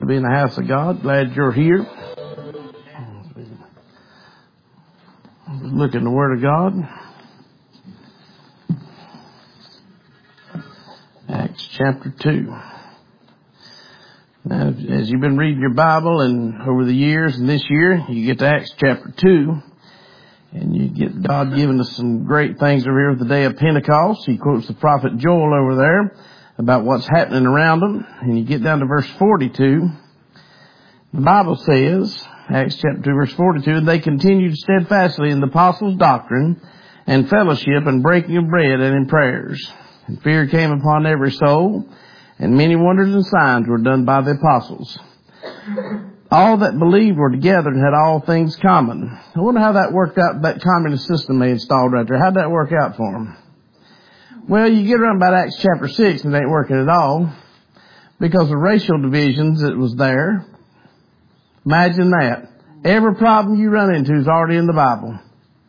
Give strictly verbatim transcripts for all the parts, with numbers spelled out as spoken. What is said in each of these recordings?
to be in the house of God. Glad you're here. Look in the Word of God. Acts chapter two. Now, as you've been reading your Bible and over the years and this year, you get to Acts chapter two. And you get God giving us some great things over here with the day of Pentecost. He quotes the prophet Joel over there about what's happening around them. And you get down to verse forty-two. The Bible says, Acts chapter two, verse forty-two, and they continued steadfastly in the apostles' doctrine and fellowship and breaking of bread and in prayers. And fear came upon every soul, and many wonders and signs were done by the apostles. All that believed were together and had all things common. I wonder how that worked out, that communist system they installed right there. How'd that work out for them? Well, you get around about Acts chapter six and it ain't working at all. Because of racial divisions that was there. Imagine that. Every problem you run into is already in the Bible.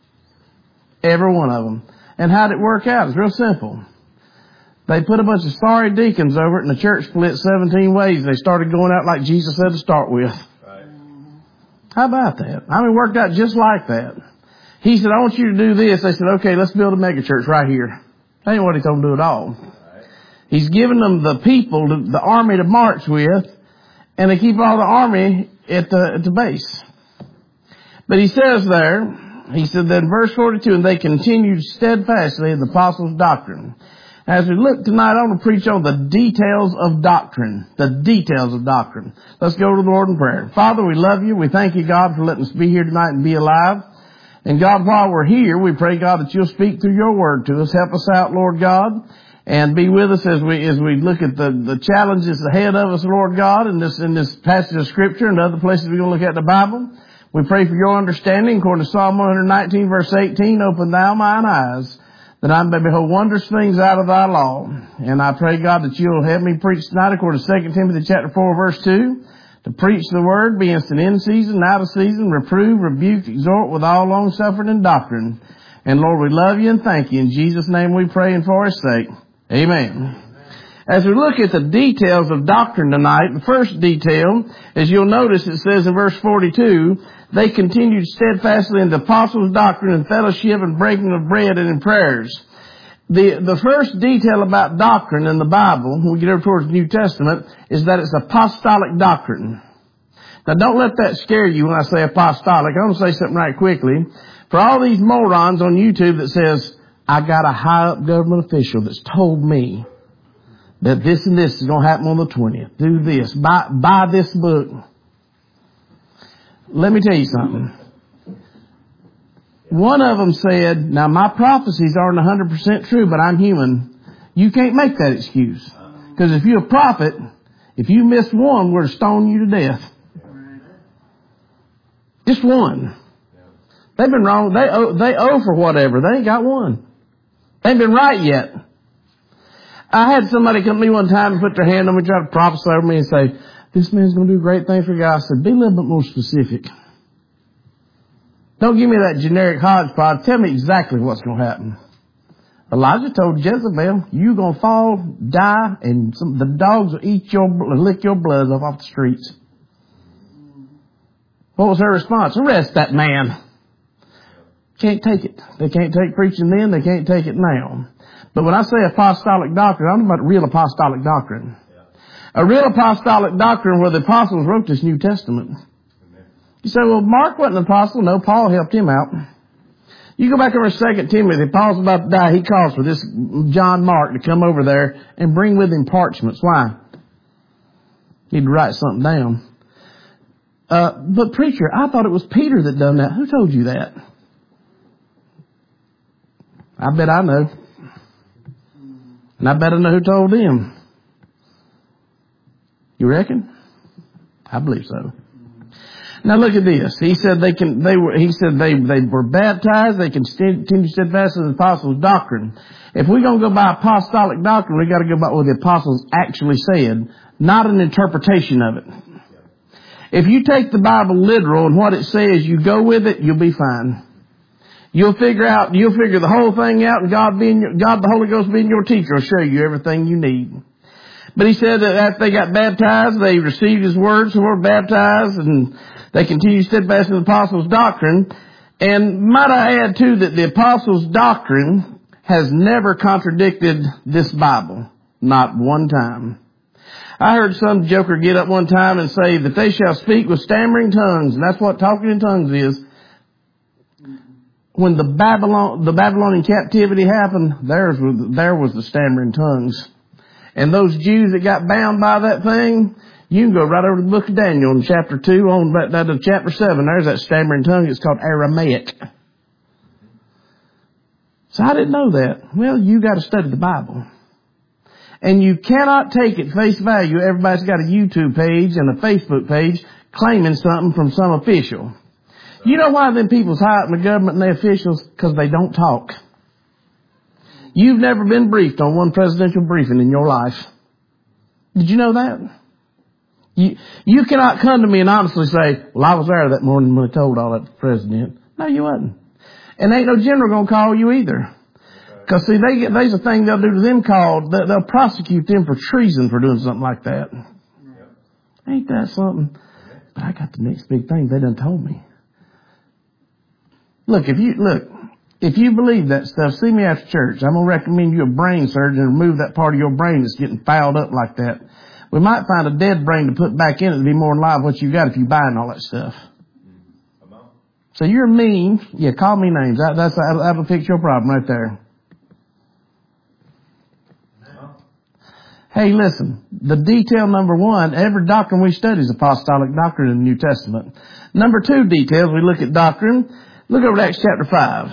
Every one of them. And how'd it work out? It's real simple. They put a bunch of sorry deacons over it and the church split seventeen ways. They started going out like Jesus said to start with. Right. How about that? I mean, it worked out just like that. He said, I want you to do this. They said, okay, let's build a mega church right here. That ain't what he told them to do at all. Right. He's giving them the people, the, the army to march with, and they keep all the army at the, at the base. But he says there, he said that in verse forty-two, and they continued steadfastly in the apostles' doctrine. As we look tonight, I want to preach on the details of doctrine. The details of doctrine. Let's go to the Lord in prayer. Father, we love you. We thank you, God, for letting us be here tonight and be alive. And God, while we're here, we pray, God, that you'll speak through your word to us. Help us out, Lord God, and be with us as we as we look at the, the challenges ahead of us, Lord God, in this in this passage of Scripture and other places we're going to look at the Bible. We pray for your understanding. According to Psalm one nineteen, verse eighteen, open thou mine eyes, that I may behold wondrous things out of thy law. And I pray, God, that you'll help me preach tonight according to Second Timothy chapter four, verse two. To preach the word, be instant in season, out of season, reprove, rebuke, exhort with all long suffering and doctrine. And Lord, we love you and thank you. In Jesus' name we pray and for his sake. Amen. As we look at the details of doctrine tonight, the first detail, as you'll notice, it says in verse forty-two, they continued steadfastly in the apostles' doctrine and fellowship and breaking of bread and in prayers. The, the first detail about doctrine in the Bible, when we get over towards the New Testament, is that it's apostolic doctrine. Now don't let that scare you when I say apostolic. I'm going to say something right quickly. For all these morons on YouTube that says, I got a high up government official that's told me that this and this is going to happen on the twentieth. Do this. Buy, buy this book. Let me tell you something. One of them said, now my prophecies aren't one hundred percent true, but I'm human. You can't make that excuse. Because if you're a prophet, if you miss one, we're to stone you to death. Just one. They've been wrong. They owe, they owe for whatever. They ain't got one. They ain't been right yet. I had somebody come to me one time and put their hand on me, try to prophesy over me and say, this man's going to do great things for God. I said, be a little bit more specific. Don't give me that generic hodgepodge. Tell me exactly what's going to happen. Elijah told Jezebel, you're going to fall, die, and some, the dogs will eat your, lick your blood off, off the streets. What was her response? Arrest that man. Can't take it. They can't take preaching then. They can't take it now. But when I say apostolic doctrine, I'm talking about real apostolic doctrine. A real apostolic doctrine where the apostles wrote this New Testament. You say, well, Mark wasn't an apostle. No, Paul helped him out. You go back over to Second Timothy. Paul's about to die. He calls for this John Mark to come over there and bring with him parchments. Why? He'd write something down. Uh, but preacher, I thought it was Peter that done that. Who told you that? I bet I know. And I bet I know who told him. You reckon? I believe so. Now look at this. He said they can. They were. He said they they were baptized. They continue steadfast in the apostles' doctrine. If we're going to go by apostolic doctrine, we got to go by what the apostles actually said, not an interpretation of it. If you take the Bible literal and what it says, you go with it, you'll be fine. You'll figure out. You'll figure the whole thing out, and God being God, the Holy Ghost being your teacher, will show you everything you need. But he said that after they got baptized, they received his words and were baptized, and they continued steadfast in the apostles' doctrine. And might I add too that the apostles' doctrine has never contradicted this Bible. Not one time. I heard some joker get up one time and say that they shall speak with stammering tongues, and that's what talking in tongues is. When the Babylon, the Babylonian captivity happened, there was, there was the stammering tongues. And those Jews that got bound by that thing, you can go right over to the book of Daniel in chapter two, on that, that of chapter seven. There's that stammering tongue. It's called Aramaic. So I didn't know that. Well, you got to study the Bible. And you cannot take at face value. Everybody's got a YouTube page and a Facebook page claiming something from some official. You know why them people's high up in the government and the officials? Because they don't talk. You've never been briefed on one presidential briefing in your life. Did you know that? You, you cannot come to me and honestly say, well, I was there that morning when I told all that to the president. No, you wasn't. And ain't no general going to call you either. Because, see, they get, there's a thing they'll do to them called, they'll prosecute them for treason for doing something like that. Yep. Ain't that something? But I got the next big thing they done told me. Look, if you, look, if you believe that stuff, see me after church. I'm going to recommend you a brain surgeon and remove that part of your brain that's getting fouled up like that. We might find a dead brain to put back in it to be more in line with what you got if you buying all that stuff. So you're mean. Yeah, call me names. That, that's, that'll fix your problem right there. Hey, listen, the detail number one, every doctrine we study is apostolic doctrine in the New Testament. Number two details, we look at doctrine. Look over at Acts chapter five.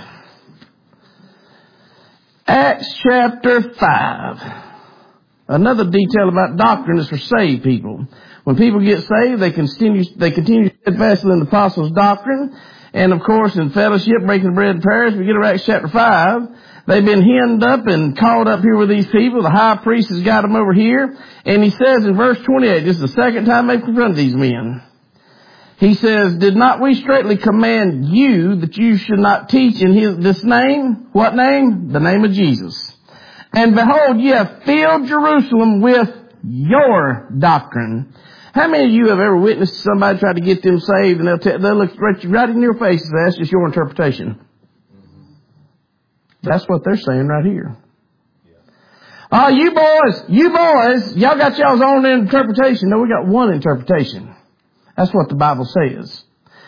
Acts chapter five. Another detail about doctrine is for saved people. When people get saved, they continue, they continue steadfastly in the apostles' doctrine. And of course, in fellowship, breaking the bread and prayers, we get over Acts chapter five. They've been hemmed up and called up here with these people. The high priest has got them over here. And he says in verse twenty-eight, this is the second time they've confronted these men. He says, did not we straightly command you that you should not teach in his, this name? What name? The name of Jesus. And behold, ye have filled Jerusalem with your doctrine. How many of you have ever witnessed somebody try to get them saved and they'll, tell, they'll look right in your face and say, that's just your interpretation? That's what they're saying right here. Oh, you boys, you boys, y'all got y'all's own interpretation. No, we got one interpretation. That's what the Bible says.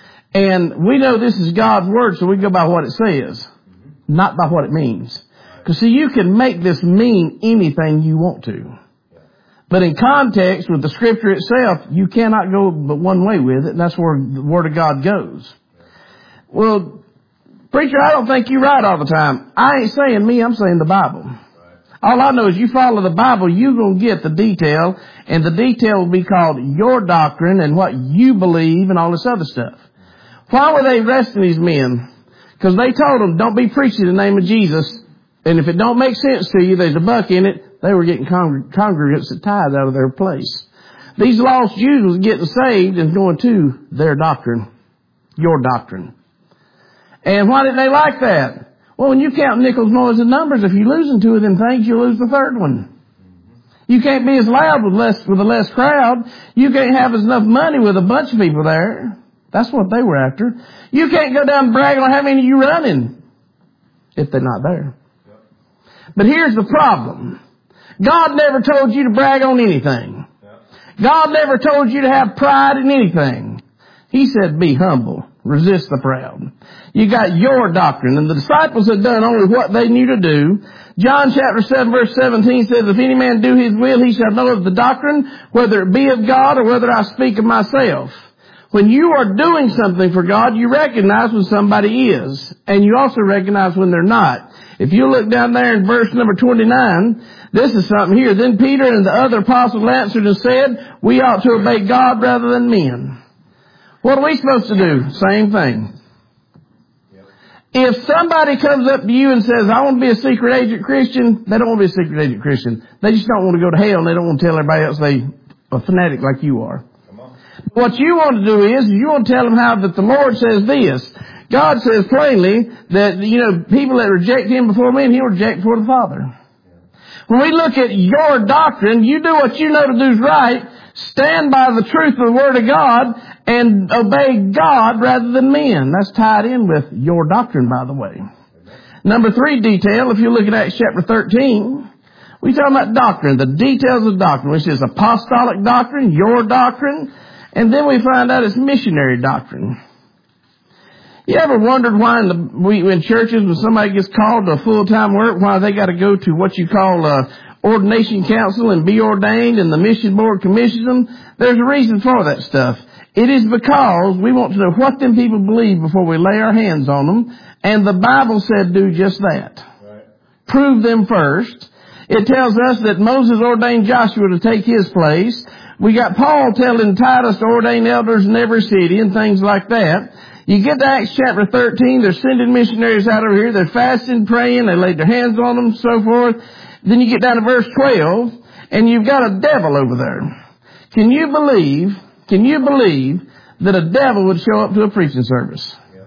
And we know this is God's word, so we go by what it says, not by what it means. Because see, you can make this mean anything you want to. But in context with the scripture itself, you cannot go but one way with it, and that's where the word of God goes. Well, preacher, I don't think you're right all the time. I ain't saying me, I'm saying the Bible. All I know is you follow the Bible, you're going to get the detail, and the detail will be called your doctrine and what you believe and all this other stuff. Why were they arresting these men? Because they told them, don't be preaching in the name of Jesus, and if it don't make sense to you, there's a buck in it. They were getting congr- congregants that tithe out of their place. These lost Jews was getting saved and going to their doctrine, your doctrine. And why didn't they like that? Well, when you count nickels, noise, and numbers, if you're losing two of them things, you lose the third one. You can't be as loud with less with a less crowd. You can't have as enough money with a bunch of people there. That's what they were after. You can't go down and brag on how many you running if they're not there. But here's the problem. God never told you to brag on anything. God never told you to have pride in anything. He said, be humble. Resist the proud. You got your doctrine. And the disciples had done only what they knew to do. John chapter seven verse seventeen says, if any man do his will, he shall know of the doctrine, whether it be of God or whether I speak of myself. When you are doing something for God, you recognize when somebody is. And you also recognize when they're not. If you look down there in verse number twenty-nine, this is something here. Then Peter and the other apostles answered and said, we ought to obey God rather than men. What are we supposed to do? Same thing. Yep. If somebody comes up to you and says, I want to be a secret agent Christian, they don't want to be a secret agent Christian. They just don't want to go to hell, and they don't want to tell everybody else they're a fanatic like you are. Come on. What you want to do is, you want to tell them how that the Lord says this. God says plainly that, you know, people that reject Him before men, He'll reject before the Father. When we look at your doctrine, you do what you know to do is right, stand by the truth of the Word of God, and obey God rather than men. That's tied in with your doctrine, by the way. Number three detail, if you look at Acts chapter thirteen, we talk about doctrine, the details of doctrine, which is apostolic doctrine, your doctrine, and then we find out it's missionary doctrine. You ever wondered why in, the, we, in churches when somebody gets called to full-time work, why they got to go to what you call uh, ordination council and be ordained and the mission board commissions them? There's a reason for that stuff. It is because we want to know what them people believe before we lay our hands on them. And the Bible said do just that. Right. Prove them first. It tells us that Moses ordained Joshua to take his place. We got Paul telling Titus to ordain elders in every city and things like that. You get to Acts chapter thirteen, they're sending missionaries out over here, they're fasting, praying, they laid their hands on them, so forth. Then you get down to verse twelve, and you've got a devil over there. Can you believe, can you believe that a devil would show up to a preaching service? Yeah.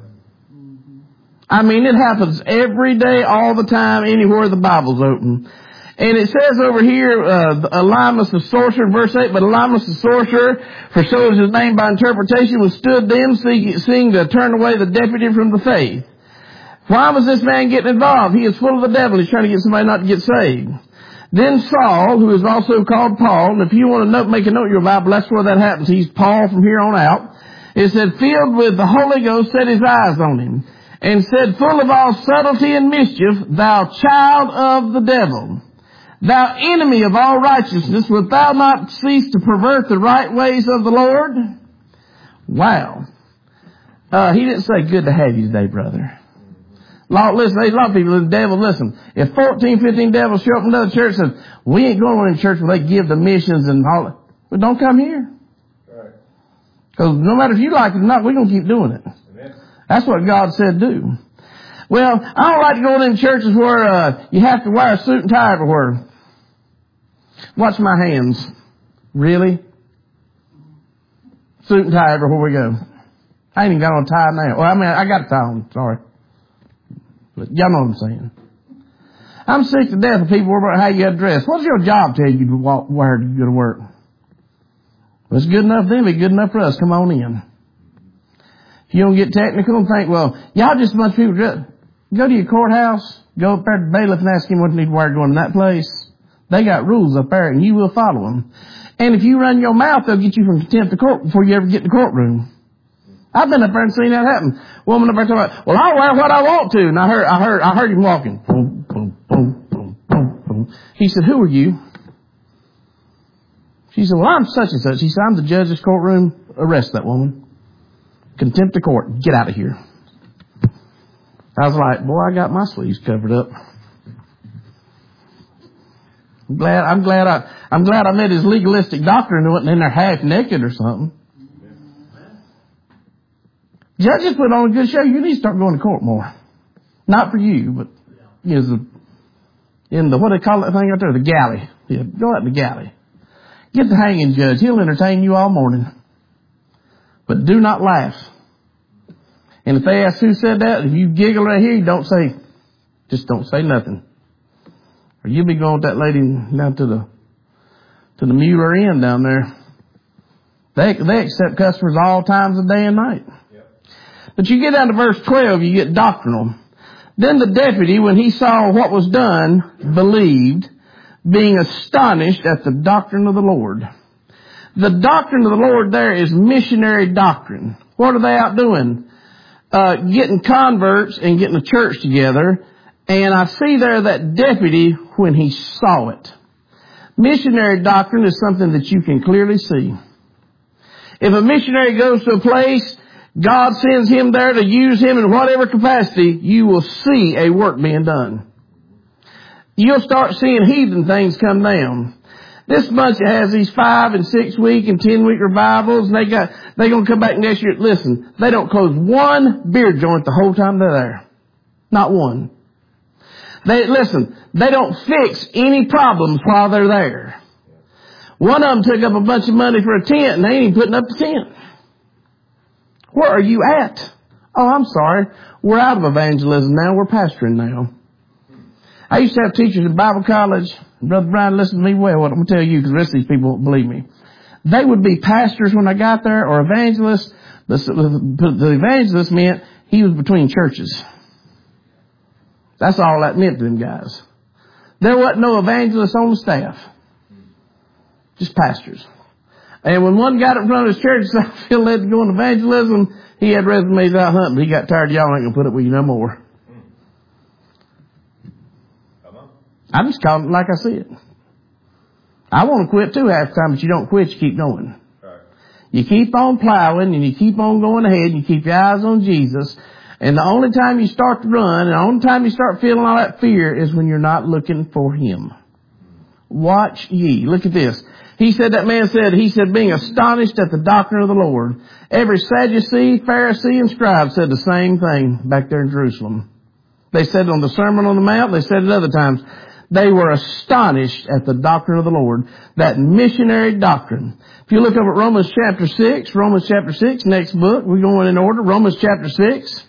I mean, it happens every day, all the time, anywhere the Bible's open. And it says over here, uh, Elymas the sorcerer, verse eight, but Elymas the sorcerer, for so is his name by interpretation, withstood them, seeking to turn away the deputy from the faith. Why was this man getting involved? He is full of the devil. He's trying to get somebody not to get saved. Then Saul, who is also called Paul, and if you want to note, make a note in your Bible, that's where that happens. He's Paul from here on out. It said, filled with the Holy Ghost, set his eyes on him, and said, full of all subtlety and mischief, thou child of the devil, thou enemy of all righteousness, wilt thou not cease to pervert the right ways of the Lord? Wow. Uh, he didn't say, good to have you today, brother. Lot, listen, there's a lot of people in the devil. Listen, if fourteen, fifteen devils show up in another church and says, we ain't going to church where they give the missions and all that. Well, don't come here. Because no matter if you like it or not, we're going to keep doing it. Amen. That's what God said do. Well, I don't like to go in churches where uh, you have to wear a suit and tie everywhere. Watch my hands. Really? Suit and tie everywhere we go. I ain't even got on a tie now. Well, I mean, I got a tie on. Sorry. But y'all know what I'm saying. I'm sick to death of people worrying about how you got dressed. What's your job tell you to walk, where to go to work? Well, it's good enough for them. It's good enough for us. Come on in. If you don't get technical and think, well, y'all just a bunch of people dress. Go to your courthouse. Go up there to the bailiff and ask him what you need to wear going to that place. They got rules up there and you will follow them. And if you run your mouth, they'll get you from contempt to court before you ever get in the courtroom. I've been up there and seen that happen. Woman up there talking about, well, I'll wear what I want to. And I heard, I heard, I heard him walking. Boom, boom, boom, boom, boom, boom. He said, who are you? She said, well, I'm such and such. He said, I'm the judge's courtroom. Arrest that woman. Contempt of court. Get out of here. I was like, boy, I got my sleeves covered up. I'm glad, I'm glad I, I'm glad I met his legalistic doctrine and wasn't in there half naked or something. Judges put on a good show. You need to start going to court more. Not for you, but you know, in the, what do they call that thing out there? The galley. Yeah, go out in the galley. Get the hanging judge. He'll entertain you all morning. But do not laugh. And if they ask who said that, if you giggle right here, you don't say, just don't say nothing. Or you'll be going with that lady down to the, to the Mueller Inn down there. They, they accept customers all times of day and night. But you get down to verse twelve, you get doctrinal. Then the deputy, when he saw what was done, believed, being astonished at the doctrine of the Lord. The doctrine of the Lord there is missionary doctrine. What are they out doing? Uh, getting converts and getting a church together. And I see there that deputy when he saw it. Missionary doctrine is something that you can clearly see. If a missionary goes to a place, God sends him there to use him in whatever capacity, you will see a work being done. You'll start seeing heathen things come down. This bunch that has these five and six week and ten week revivals, and they got, they're going to come back next year. Listen, they don't close one beer joint the whole time they're there. Not one. They, listen, they don't fix any problems while they're there. One of them took up a bunch of money for a tent and they ain't even putting up the tent. Where are you at? Oh, I'm sorry. We're out of evangelism now. We're pastoring now. I used to have teachers at Bible college, Brother Brian, listen to me well. What I'm going to tell you, because the rest of these people won't believe me. They would be pastors when I got there, or evangelists. The, the evangelist meant he was between churches. That's all that meant to them guys. There wasn't no evangelists on the staff. Just pastors. And when one got up in front of his church and said, I feel led to go into evangelism, he had resumes out hunting, but he got tired. Y'all ain't going to put up with you no more. I just call it like I see it. I want to quit too half the time, but you don't quit, you keep going. Right. You keep on plowing and you keep on going ahead and you keep your eyes on Jesus. And the only time you start to run and the only time you start feeling all that fear is when you're not looking for Him. Watch ye. Look at this. He said, that man said, he said, being astonished at the doctrine of the Lord. Every Sadducee, Pharisee, and scribe said the same thing back there in Jerusalem. They said it on the Sermon on the Mount. They said it other times. They were astonished at the doctrine of the Lord, that missionary doctrine. If you look up at Romans chapter six, Romans chapter six, next book, we're going in order, Romans chapter six.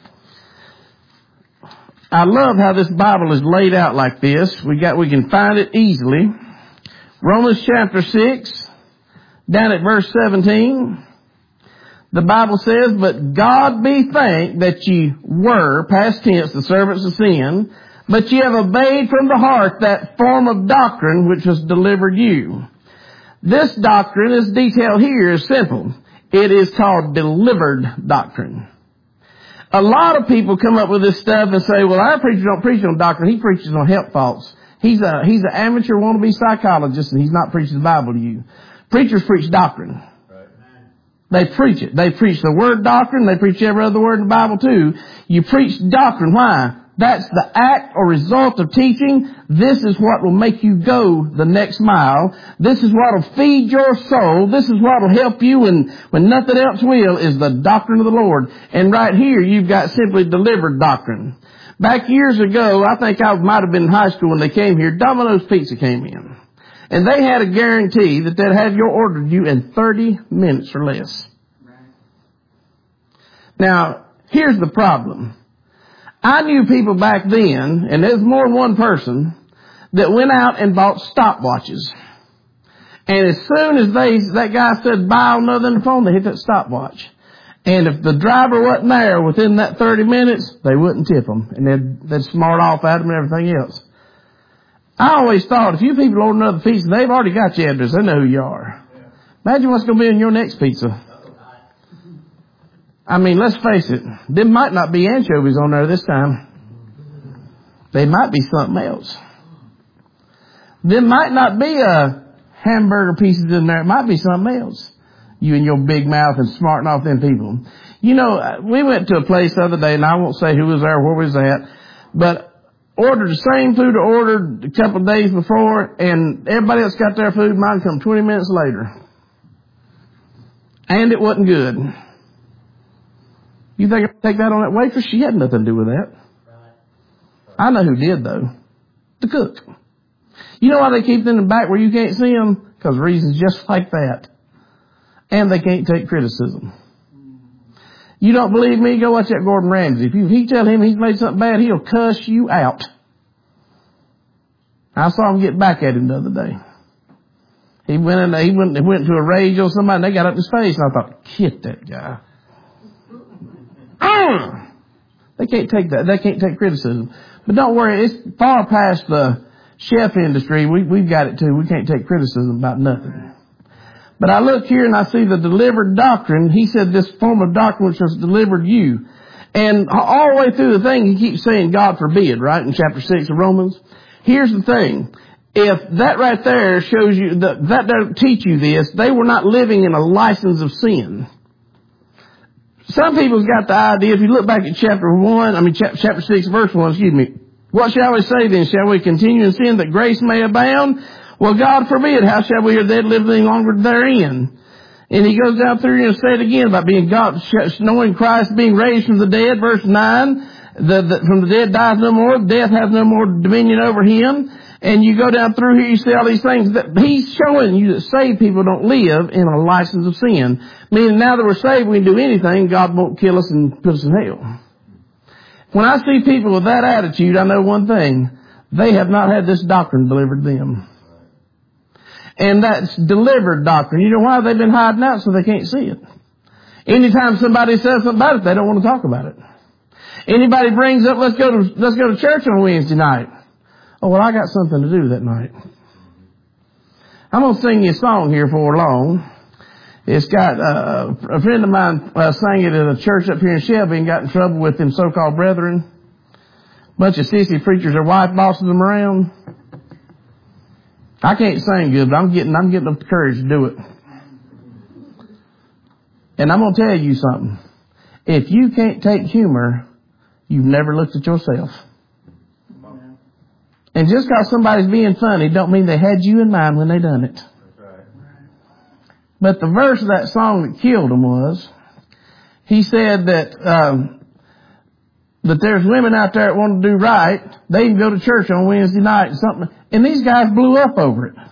I love how this Bible is laid out like this. We got, we can find it easily. Romans chapter six, down at verse seventeen. The Bible says, but God be thanked that ye were, past tense, the servants of sin, but ye have obeyed from the heart that form of doctrine which was delivered you. This doctrine is detailed here is simple. It is called delivered doctrine. A lot of people come up with this stuff and say, well, our preacher don't preach on doctrine. He preaches on health faults. He's a, he's an amateur wannabe psychologist and he's not preaching the Bible to you. Preachers preach doctrine. Right. They preach it. They preach the word doctrine. They preach every other word in the Bible too. You preach doctrine. Why? That's the act or result of teaching. This is what will make you go the next mile. This is what will feed your soul. This is what will help you when, when nothing else will, is the doctrine of the Lord. And right here you've got simply delivered doctrine. Back years ago, I think I might have been in high school when they came here, Domino's Pizza came in. And they had a guarantee that they'd have your order to you in thirty minutes or less. Now, here's the problem. I knew people back then, and there's more than one person, that went out and bought stopwatches. And as soon as they, that guy said, buy on the phone, they hit that stopwatch. And if the driver wasn't there within that thirty minutes, they wouldn't tip them. And they'd, they'd smart off at them and everything else. I always thought, if you people order another pizza, they've already got your address. They know who you are. Imagine what's going to be in your next pizza. I mean, let's face it. There might not be anchovies on there this time. They might be something else. There might not be a hamburger pieces in there. It might be something else. You and your big mouth and smarting off them people. You know, we went to a place the other day, and I won't say who was there, where we was at, but ordered the same food I ordered a couple of days before, and everybody else got their food. Mine come twenty minutes later. And it wasn't good. You think I take that on that waitress? She had nothing to do with that. I know who did, though. The cook. You know why they keep them in the back where you can't see them? Because reasons just like that. And they can't take criticism. You don't believe me? Go watch that Gordon Ramsay. If you, he tell him he's made something bad, he'll cuss you out. I saw him get back at him the other day. He went in, he went, he went to a rage on somebody and they got up in his face, and I thought, get that guy. Ah! They can't take that. They can't take criticism. But don't worry, it's far past the chef industry. We, we've got it too. We can't take criticism about nothing. But I look here and I see the delivered doctrine. He said this form of doctrine which was delivered you. And all the way through the thing, he keeps saying God forbid, right? In chapter six of Romans. Here's the thing. If that right there shows you, that, that doesn't teach you this, they were not living in a license of sin. Some people's got the idea, if you look back at chapter one, I mean chapter six, verse one, excuse me. What shall we say then? Shall we continue in sin that grace may abound? Well, God forbid. How shall we or dead live any longer therein? And he goes down through and say it again about being God, knowing Christ being raised from the dead. Verse nine, the, the, from the dead dies no more. Death has no more dominion over him. And you go down through here, you see all these things that he's showing you that saved people don't live in a license of sin. Meaning now that we're saved, we can do anything. God won't kill us and put us in hell. When I see people with that attitude, I know one thing. they have not had this doctrine delivered to them. And that's delivered doctrine. You know why? They've been hiding out so they can't see it. Anytime somebody says something about it, they don't want to talk about it. Anybody brings up, let's go to, let's go to church on Wednesday night. Oh, well, I got something to do that night. I'm going to sing you a song here for long. It's got, uh, a friend of mine uh, sang it at a church up here in Shelby and got in trouble with them so-called brethren. Bunch of sissy preachers, their wife bossing them around. I can't sing good, but I'm getting, I'm getting up the courage to do it. And I'm going to tell you something. If you can't take humor, you've never looked at yourself. And just because somebody's being funny don't mean they had you in mind when they done it. But the verse of that song that killed him was, he said that, um, that there's women out there that want to do right. They can go to church on Wednesday night and something. And these guys blew up over it.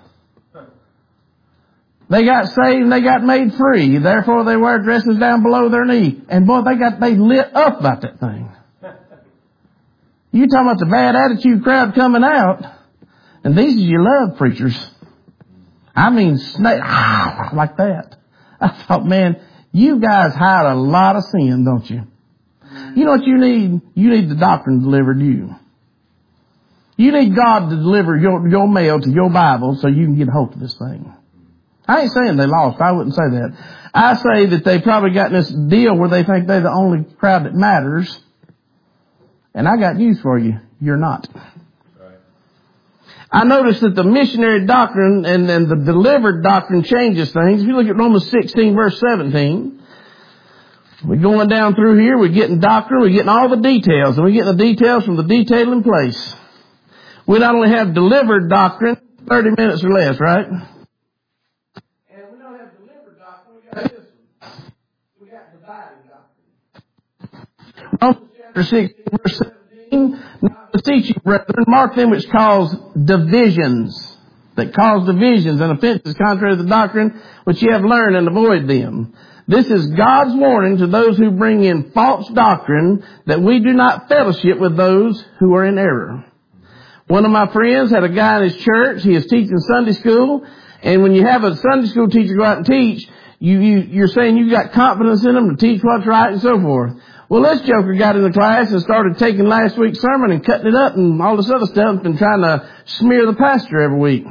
They got saved and they got made free. Therefore they wear dresses down below their knee. And boy, they got, they lit up about that thing. You talking about the bad attitude crowd coming out. And these are your love preachers. I mean, snake, ah, like that. I thought, man, you guys hide a lot of sin, don't you? You know what you need? You need the doctrine delivered to you. You need God to deliver your, your mail to your Bible so you can get a hold of this thing. I ain't saying they lost. I wouldn't say that. I say that they probably got in this deal where they think they're the only crowd that matters. And I got news for you. You're not. Right. I noticed that the missionary doctrine and, and the delivered doctrine changes things. If you look at Romans sixteen, verse seventeen, we're going down through here. We're getting doctrine. We're getting all the details. And we're getting the details from the detail in place. We not only have delivered doctrine, thirty minutes or less, right? And we don't have delivered doctrine. We got this one. We got divided doctrine. Romans chapter sixteen, verse seventeen. Now I beseech you, brethren, mark them which cause divisions, that cause divisions and offenses contrary to the doctrine which ye have learned, and avoid them. This is God's warning to those who bring in false doctrine, that we do not fellowship with those who are in error. One of my friends had a guy in his church. He is teaching Sunday school. And when you have a Sunday school teacher go out and teach, you, you, you're saying you got confidence in them to teach what's right and so forth. Well, this joker got in the class and started taking last week's sermon and cutting it up and all this other stuff and trying to smear the pastor every week.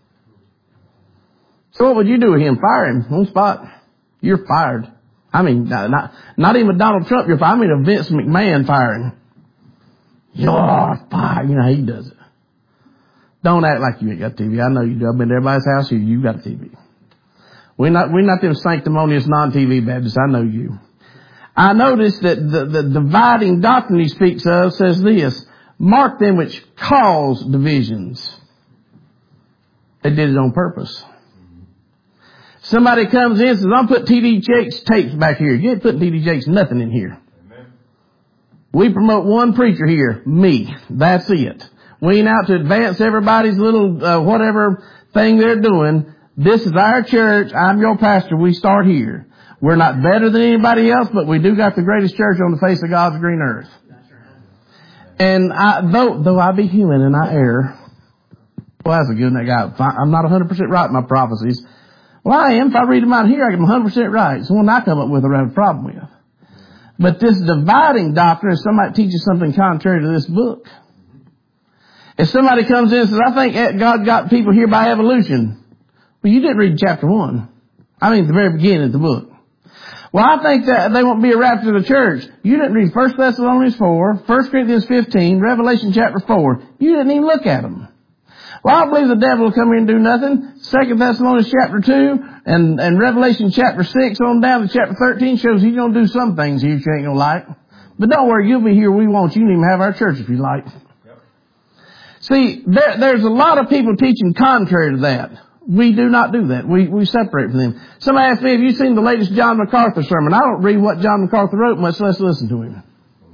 So what would you do with him? Fire him on the spot. You're fired. I mean, not, not even Donald Trump, you're fired. I mean a Vince McMahon firing. You're fired. You know how he does it. Don't act like you ain't got T V. I know you do. I've been to everybody's house here. You got a T V. We're not, we're not them sanctimonious non-T V Baptists. I know you. I noticed that the, the dividing doctrine he speaks of says this: mark them which cause divisions. They did it on purpose. Somebody comes in and says, I'm putting T D Jakes tapes back here. You ain't putting T D Jakes nothing in here. Amen. We promote one preacher here, me. That's it. We ain't out to advance everybody's little uh, whatever thing they're doing. This is our church. I'm your pastor. We start here. We're not better than anybody else, but we do got the greatest church on the face of God's green earth. And I, though, though I be human and I err, well, that's a good one, that guy. I'm not one hundred percent right in my prophecies. Well, I am. If I read them out here, I get them one hundred percent right. It's the one I come up with I have a problem with. But this dividing doctrine is somebody teaches something contrary to this book. If somebody comes in and says, I think God got people here by evolution. Well, you didn't read chapter one. I mean, at the very beginning of the book. Well, I think that they won't be a rapture to the church. You didn't read First Thessalonians four, First Corinthians fifteen, Revelation chapter four. You didn't even look at them. Well, I don't believe the devil will come here and do nothing. Second Thessalonians chapter two and, and Revelation chapter six on down to chapter thirteen shows he's going to do some things here you ain't going to like. But don't worry, you'll be here. We want you. You can even have our church if you like. Yep. See, there, there's a lot of people teaching contrary to that. We do not do that. We, we separate from them. Somebody asked me, have you seen the latest John MacArthur sermon? I don't read what John MacArthur wrote, much less listen to him.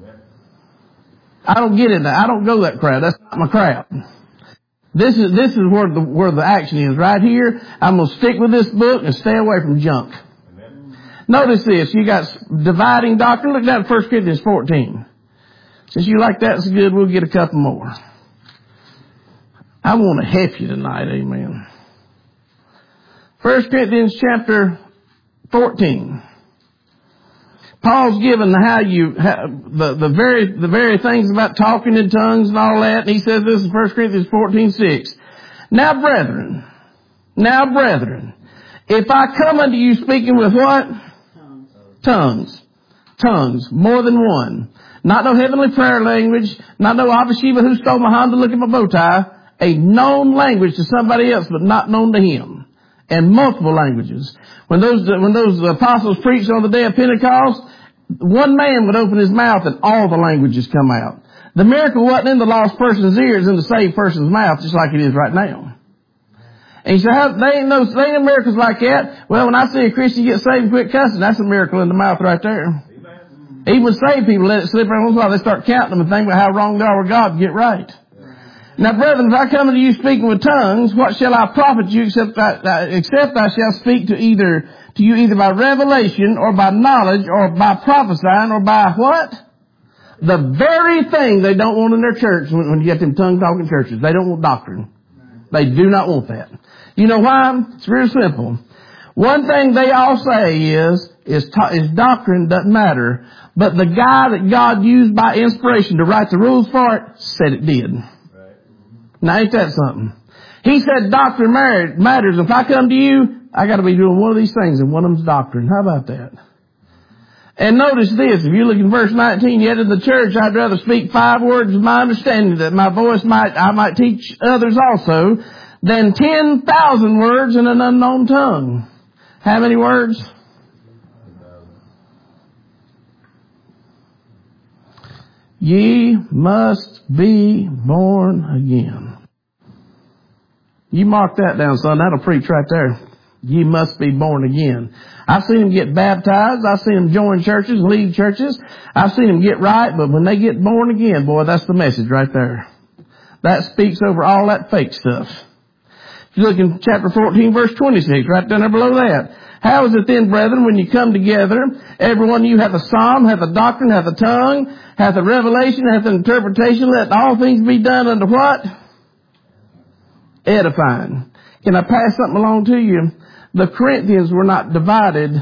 I don't get in that. I don't go that crowd. That's not my crowd. This is, this is where the, where the action is. Right here, I'm going to stick with this book and stay away from junk. Amen. Notice this. You got dividing doctrine. Look down at First Corinthians fourteen. Since you like that, it's good. We'll get a couple more. I want to help you tonight, amen. First Corinthians chapter fourteen. Paul's given how you, how, the, the very, the very things about talking in tongues and all that. And he says this in First Corinthians fourteen six. Now brethren, now brethren, if I come unto you speaking with what? Tongues. Tongues. Tongues. More than one. Not no heavenly prayer language. Not no Abba Sheba who stole my Honda, look at my bow tie. A known language to somebody else, but not known to him. And multiple languages. When those, when those apostles preached on the day of Pentecost, one man would open his mouth and all the languages come out. The miracle wasn't in the lost person's ears, in the saved person's mouth, just like it is right now. And you say, how, they ain't no, they ain't no miracles like that. Well, when I see a Christian get saved and quit cussing, that's a miracle in the mouth right there. Amen. Even saved people let it slip every once in a while. They start counting them and think about how wrong they are with God and get right. Now, brethren, if I come unto you speaking with tongues, what shall I profit you except I, except I shall speak to either to you either by revelation or by knowledge or by prophesying or by what? The very thing they don't want in their church when, when you get them tongue-talking churches. They don't want doctrine. They do not want that. You know why? It's real simple. One thing they all say is, is, is doctrine doesn't matter. But the guy that God used by inspiration to write the rules for it said it did. Now, ain't that something? He said doctrine matters. If I come to you, I got to be doing one of these things, and one of them's doctrine. How about that? And notice this. If you look in verse nineteen, yet in the church I'd rather speak five words of my understanding, that my voice might, I might teach others also, than ten thousand words in an unknown tongue. How many words? Ye must be born again. You mark that down, son. That'll preach right there. Ye must be born again. I've seen them get baptized. I've seen them join churches, leave churches. I've seen them get right, but when they get born again, boy, that's the message right there. That speaks over all that fake stuff. If you look in chapter fourteen, verse twenty-six, right down there below that. How is it then, brethren, when you come together, every one of you hath a psalm, hath a doctrine, hath a tongue, hath a revelation, hath an interpretation, let all things be done unto what? Edifying. Can I pass something along to you? The Corinthians were not divided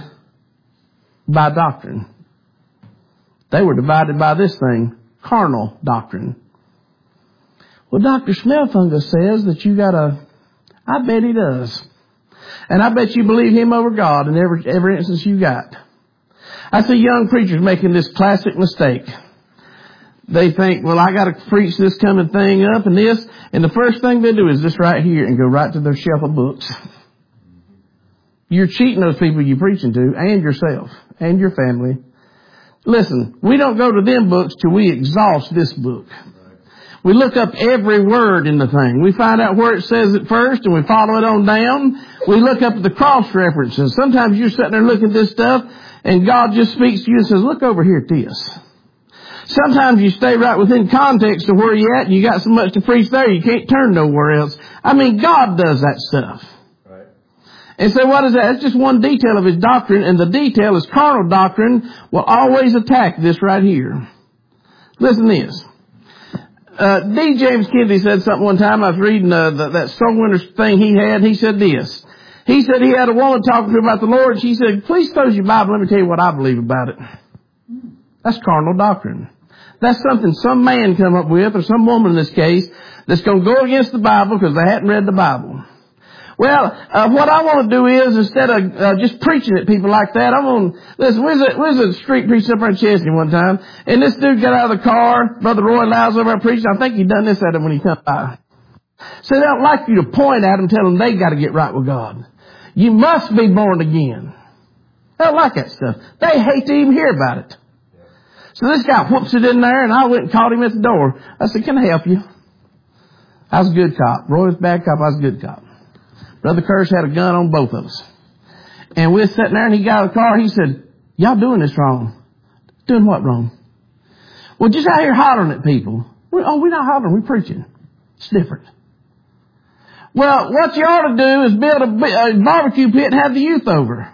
by doctrine. They were divided by this thing, carnal doctrine. Well, Doctor Smelfungus says that you gotta, I bet he does. And I bet you believe him over God in every, every instance you got. I see young preachers making this classic mistake. They think, well, I got to preach this coming thing up and this. And the first thing they do is this right here and go right to their shelf of books. You're cheating those people you're preaching to and yourself and your family. Listen, we don't go to them books till we exhaust this book. We look up every word in the thing. We find out where it says it first and we follow it on down. We look up the cross references. Sometimes you're sitting there looking at this stuff and God just speaks to you and says, look over here at this. Sometimes you stay right within context of where you're at and you got so much to preach there you can't turn nowhere else. I mean, God does that stuff. Right. And so what is that? It's just one detail of his doctrine, and the detail is carnal doctrine will always attack this right here. Listen to this. Uh, D. James Kennedy said something one time. I was reading uh, the, that soul winner thing he had. He said this. He said he had a woman talking to him about the Lord. She said, please close your Bible. Let me tell you what I believe about it. That's carnal doctrine. That's something some man come up with, or some woman in this case, that's going to go against the Bible because they hadn't read the Bible. Well, uh, what I want to do is, instead of uh, just preaching at people like that, I'm going to, listen, we was, a, we was a street preaching up there in Chesney one time, and this dude got out of the car, Brother Roy Lyles over there preaching. I think he done this at him when he come by. So they don't like you to point at them, tell them they got to get right with God. You must be born again. They don't like that stuff. They hate to even hear about it. So this guy whoops it in there, and I went and called him at the door. I said, can I help you? I was a good cop. Roy was a bad cop. I was a good cop. Brother Curse had a gun on both of us. And we were sitting there, and he got out of the car. He said, y'all doing this wrong. Doing what wrong? Well, just out here hollering at people. We're, oh, we're not hollering. We're preaching. It's different. Well, what you ought to do is build a, a barbecue pit and have the youth over.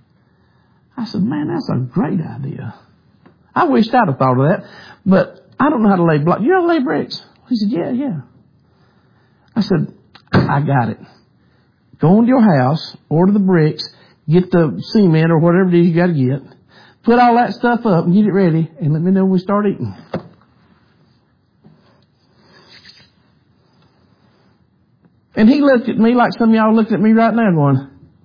I said, man, that's a great idea. I wished I'd have thought of that, but I don't know how to lay blocks. You know how to lay bricks? He said, yeah, yeah. I said, I got it. Go into your house, order the bricks, get the cement or whatever it is you got to get. Put all that stuff up and get it ready, and let me know when we start eating. And he looked at me like some of y'all looking at me right now going,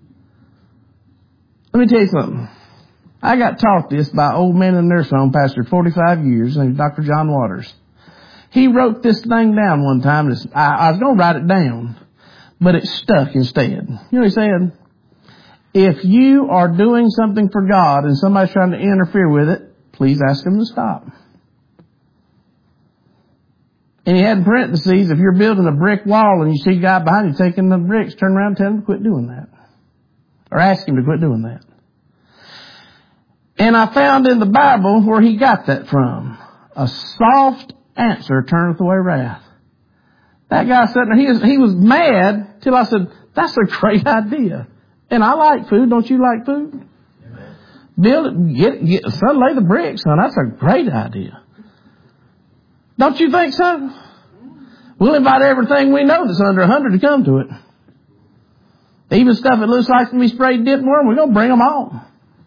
let me tell you something. I got taught this by an old man in a nursing home, pastored forty-five years, named Doctor John Waters. He wrote this thing down one time. I, I was going to write it down, but it stuck instead. You know what he said? If you are doing something for God and somebody's trying to interfere with it, please ask them to stop. And he had in parentheses, if you're building a brick wall and you see a guy behind you taking the bricks, turn around and tell him to quit doing that. Or ask him to quit doing that. And I found in the Bible where he got that from. A soft answer turneth away wrath. That guy sitting there, he was, he was mad till I said, that's a great idea. And I like food. Don't you like food? Amen. Build it, get, get, son, lay the bricks, son. That's a great idea. Don't you think so? We'll invite everything we know that's under a hundred to come to it. Even stuff that looks like to be sprayed dip worm, we're going to bring them all.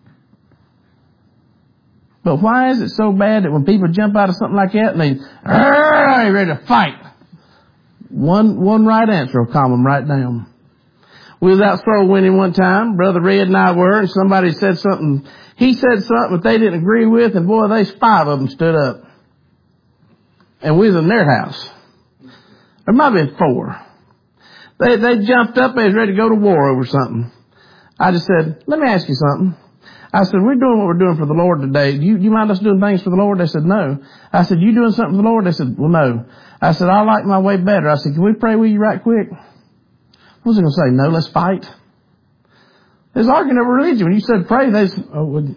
But why is it so bad that when people jump out of something like that and they, they're ready to fight? One, one right answer will calm them right down. We was out soul winning one time, Brother Red and I were, and somebody said something, he said something that they didn't agree with, and boy, there's five of them stood up. And we was in their house. There might have been four. They, they jumped up, they was ready to go to war over something. I just said, let me ask you something. I said, we're doing what we're doing for the Lord today. Do you, do you mind us doing things for the Lord? They said, no. I said, you doing something for the Lord? They said, well, no. I said, I like my way better. I said, can we pray with you right quick? What was I going to say? No, let's fight. There's arguing over religion. When you said pray, they said, oh, well,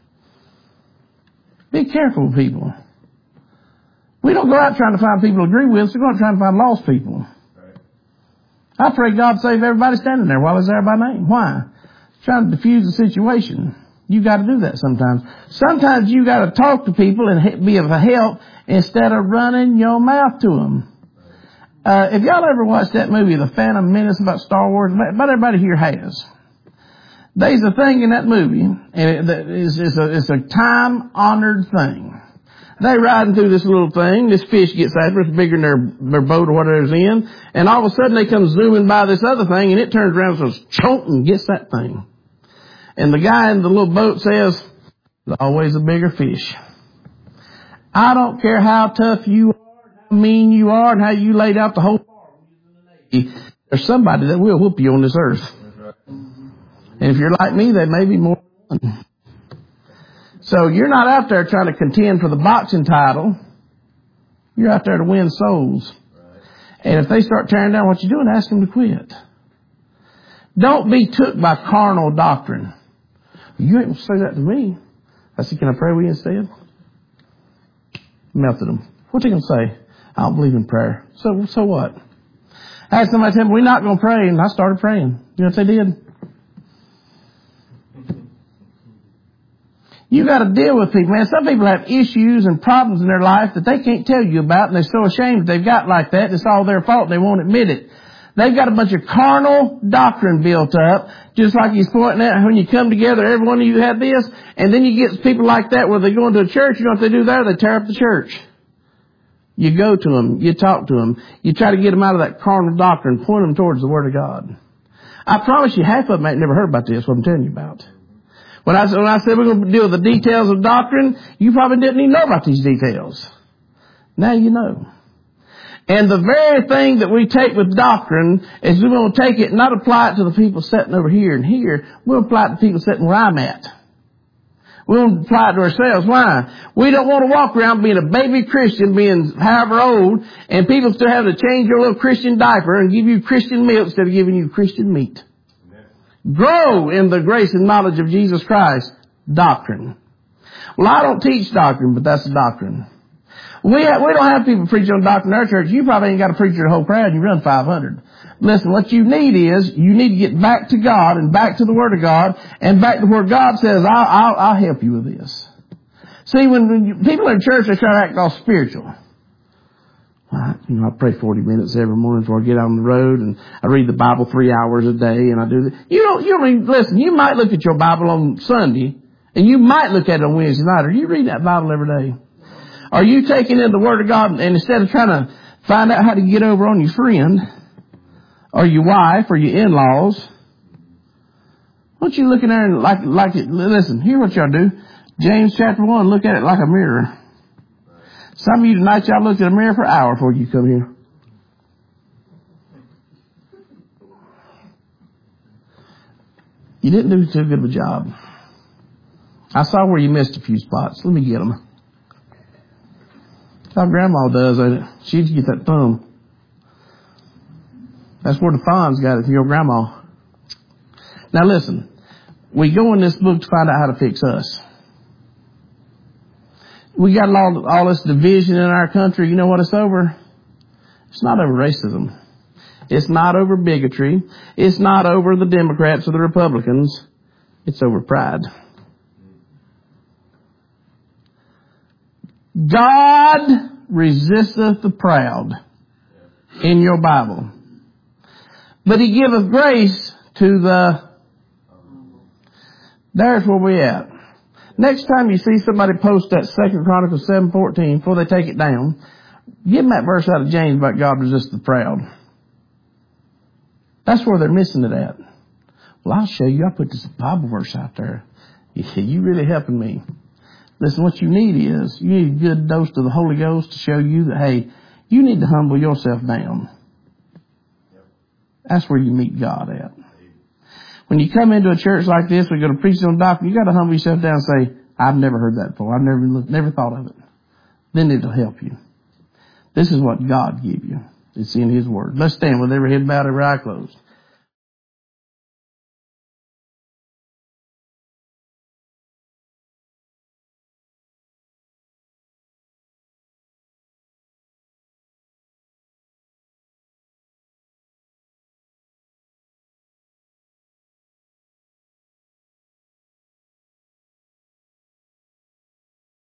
be careful with people. We don't go out trying to find people to agree with us. We go out trying to find lost people. Right. I pray God save everybody standing there while he's there by name. Why? Trying to diffuse the situation. You got to do that sometimes. Sometimes you got to talk to people and be of a help instead of running your mouth to them. Uh, if y'all ever watched that movie, The Phantom Menace, about Star Wars, about everybody here has. There's a thing in that movie, and it, it's, it's a, it's a time-honored thing. They riding through this little thing, this fish gets after it's bigger than their, their boat or whatever it's in, and all of a sudden they come zooming by this other thing, and it turns around and says, chomp, and gets that thing. And the guy in the little boat says, there's always a bigger fish. I don't care how tough you are, how mean you are, and how you laid out the whole farm. There's somebody that will whoop you on this earth. And if you're like me, there may be more. So you're not out there trying to contend for the boxing title. You're out there to win souls. And if they start tearing down what you're doing, ask them to quit. Don't be took by carnal doctrine. You ain't going to say that to me. I said, can I pray with you instead? Melted them. What's he going to say? I don't believe in prayer. So, so what? I had somebody tell me, we're not going to pray. And I started praying. You know what they did? You got to deal with people, man. Some people have issues and problems in their life that they can't tell you about, and they're so ashamed that they've got like that. It's all their fault, and they won't admit it. They've got a bunch of carnal doctrine built up, just like he's pointing out when you come together, every one of you have this, and then you get people like that where they go into a church. You know what they do there? They tear up the church. You go to them, you talk to them, you try to get them out of that carnal doctrine, point them towards the Word of God. I promise you, half of them ain't never heard about this, what I'm telling you about. When I, when I said we're going to deal with the details of doctrine, you probably didn't even know about these details. Now you know. And the very thing that we take with doctrine is we're going to take it and not apply it to the people sitting over here and here. We'll apply it to people sitting where I'm at. We'll apply it to ourselves. Why? We don't want to walk around being a baby Christian, being however old, and people still having to change your little Christian diaper and give you Christian milk instead of giving you Christian meat. Grow in the grace and knowledge of Jesus Christ. Doctrine. Well, I don't teach doctrine, but that's the doctrine. We have, we don't have people preaching on doctrine in our church. You probably ain't got to preach your whole crowd. You run five hundred. Listen, what you need is you need to get back to God and back to the Word of God and back to where God says, I'll, I'll, I'll help you with this. See, when, when you, people in church, they try to act all spiritual. I, you know, I pray forty minutes every morning before I get out on the road, and I read the Bible three hours a day, and I do that. You don't, you don't even, listen, you might look at your Bible on Sunday, and you might look at it on Wednesday night. Are you reading that Bible every day? Are you taking in the Word of God, and instead of trying to find out how to get over on your friend, or your wife, or your in-laws, why don't you look in there and like, like it, listen, hear what y'all do. James chapter one, look at it like a mirror. Some of you tonight, y'all looked at a mirror for an hour before you come here. You didn't do too good of a job. I saw where you missed a few spots. Let me get them. That's how Grandma does it. She'd get that thumb. That's where the Fonz got it from your grandma. Now listen, we go in this book to find out how to fix us. We got all, all this division in our country. You know what it's over? It's not over racism. It's not over bigotry. It's not over the Democrats or the Republicans. It's over pride. God resisteth the proud in your Bible, but He giveth grace to the... There's where we at. Next time you see somebody post that Second Chronicles seven fourteen, before they take it down, give them that verse out of James about God resists the proud. That's where they're missing it at. Well, I'll show you. I put this Bible verse out there. Yeah, you really helping me. Listen, what you need is, you need a good dose of the Holy Ghost to show you that, hey, you need to humble yourself down. That's where you meet God at. When you come into a church like this, we go to preach on doctrine, you got to humble yourself down and say, I've never heard that before. I've never looked, never thought of it. Then it'll help you. This is what God gave you. It's in His Word. Let's stand with every head bowed, every eye closed.